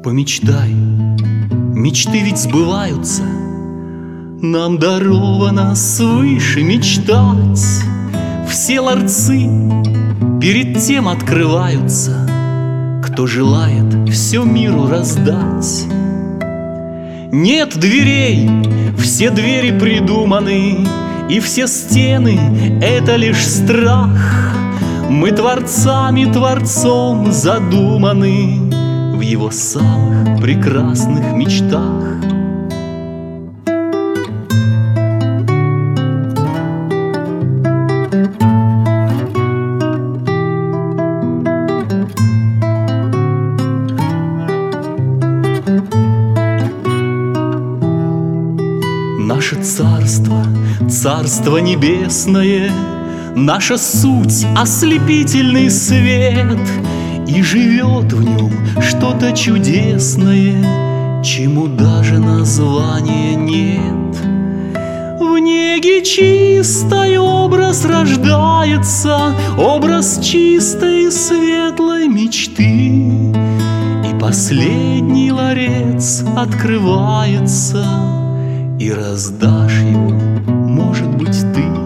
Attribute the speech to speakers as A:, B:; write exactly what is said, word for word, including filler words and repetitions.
A: Помечтай, мечты ведь сбываются. Нам даровано свыше мечтать. Все ларцы перед тем открываются, кто желает все миру раздать. Нет дверей, все двери придуманы, и все стены — это лишь страх. Мы творцами Творцом задуманы в Его самых прекрасных мечтах. Наше царство, царство небесное, наша суть — ослепительный свет, и живет в нем что-то чудесное, чему даже названия нет. В неге чистой образ рождается, образ чистой и светлой мечты, и последний ларец открывается, и раздашь его, может быть, ты.